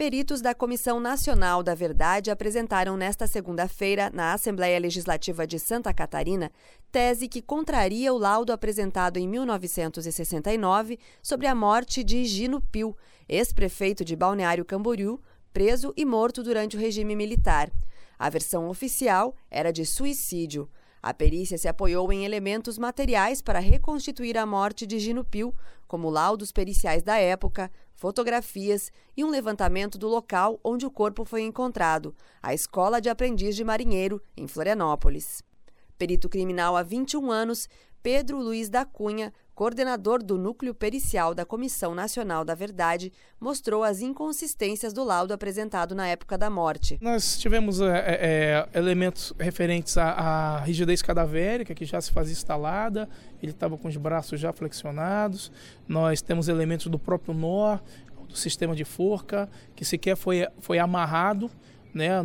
Peritos da Comissão Nacional da Verdade apresentaram nesta segunda-feira, na Assembleia Legislativa de Santa Catarina, tese que contraria o laudo apresentado em 1969 sobre a morte de Higino Pio, ex-prefeito de Balneário Camboriú, preso e morto durante o regime militar. A versão oficial era de suicídio. A perícia se apoiou em elementos materiais para reconstituir a morte de Higino Pio, como laudos periciais da época, fotografias e um levantamento do local onde o corpo foi encontrado, a Escola de Aprendiz de Marinheiro, em Florianópolis. Perito criminal há 21 anos, Pedro Luiz da Cunha, coordenador do Núcleo Pericial da Comissão Nacional da Verdade, mostrou as inconsistências do laudo apresentado na época da morte. Nós tivemos elementos referentes à rigidez cadavérica, que já se fazia instalada, ele estava com os braços já flexionados. Nós temos elementos do próprio nó, do sistema de forca, que sequer foi amarrado, né,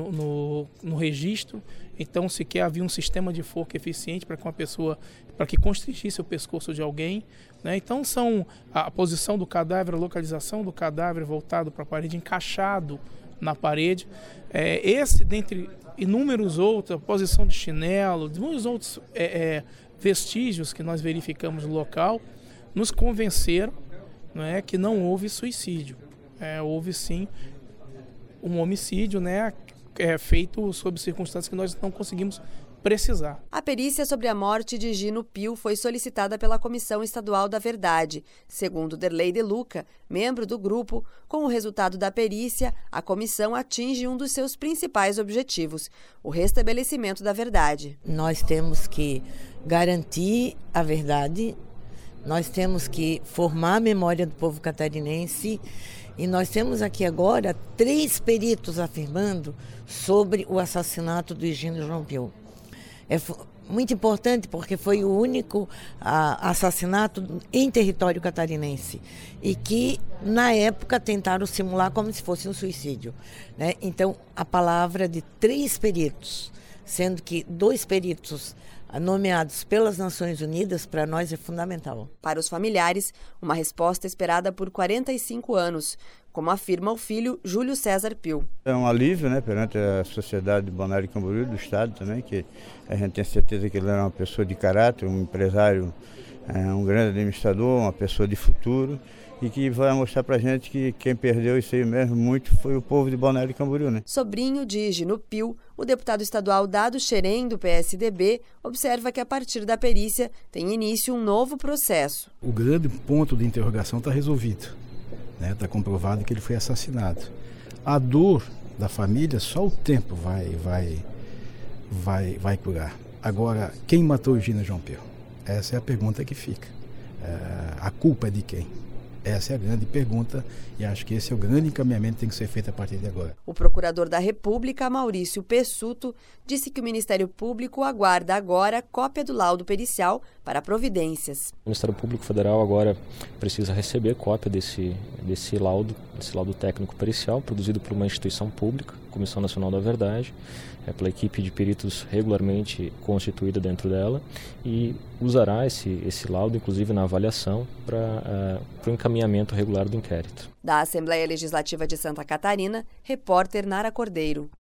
no registro. Então sequer havia um sistema de forca eficiente para que constrigisse o pescoço de alguém, né? Então são a posição do cadáver, a localização do cadáver voltado para a parede, encaixado na parede. Esse, dentre inúmeros outros, a posição de chinelo, muitos outros vestígios que nós verificamos no local, nos convenceram, né, que não houve suicídio. Houve sim um homicídio, né, feito sob circunstâncias que nós não conseguimos precisar. A perícia sobre a morte de Higino Pio foi solicitada pela Comissão Estadual da Verdade. Segundo Derlei de Luca, membro do grupo, com o resultado da perícia, a comissão atinge um dos seus principais objetivos, o restabelecimento da verdade. Nós temos que garantir a verdade, nós temos que formar a memória do povo catarinense. E nós temos aqui agora 3 peritos afirmando sobre o assassinato do Higino João Pio. É muito importante porque foi o único assassinato em território catarinense e que, na época, tentaram simular como se fosse um suicídio, né? Então, a palavra de 3 peritos, sendo que 2 peritos nomeados pelas Nações Unidas, para nós é fundamental. Para os familiares, uma resposta esperada por 45 anos, como afirma o filho Júlio César Pio. É um alívio, né, perante a sociedade de Balneário Camboriú, do Estado também, que a gente tem certeza que ele era uma pessoa de caráter, um empresário, um grande administrador, uma pessoa de futuro, e que vai mostrar pra gente que quem perdeu isso aí mesmo muito foi o povo de Balneário Camboriú, né? Sobrinho de Higino Pio, o deputado estadual Dado Xerém, do PSDB, observa que a partir da perícia tem início um novo processo. O grande ponto de interrogação está resolvido, né? Está comprovado que ele foi assassinado. A dor da família só o tempo vai curar. Agora, quem matou Higino João Pio? Essa é a pergunta que fica. A culpa é de quem? Essa é a grande pergunta e acho que esse é o grande encaminhamento que tem que ser feito a partir de agora. O procurador da República, Maurício Pessuto, disse que o Ministério Público aguarda agora cópia do laudo pericial para providências. O Ministério Público Federal agora precisa receber cópia desse laudo técnico pericial produzido por uma instituição pública, Comissão Nacional da Verdade, pela equipe de peritos regularmente constituída dentro dela, e usará esse laudo, inclusive, na avaliação para o encaminhamento regular do inquérito. Da Assembleia Legislativa de Santa Catarina, repórter Nara Cordeiro.